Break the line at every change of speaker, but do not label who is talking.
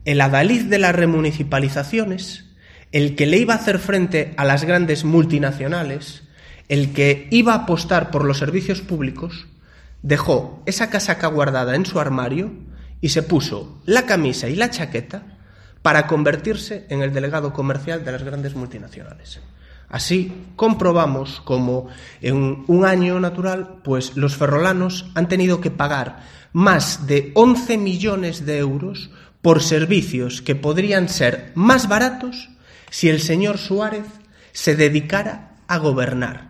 el adalid de las remunicipalizaciones, el que le iba a hacer frente a las grandes multinacionales, el que iba a apostar por los servicios públicos, dejó esa casaca guardada en su armario y se puso la camisa y la chaqueta para convertirse en el delegado comercial de las grandes multinacionales. Así comprobamos cómo en un año natural, pues los ferrolanos han tenido que pagar más de 11 millones de euros por servicios que podrían ser más baratos si el señor Suárez se dedicara a gobernar.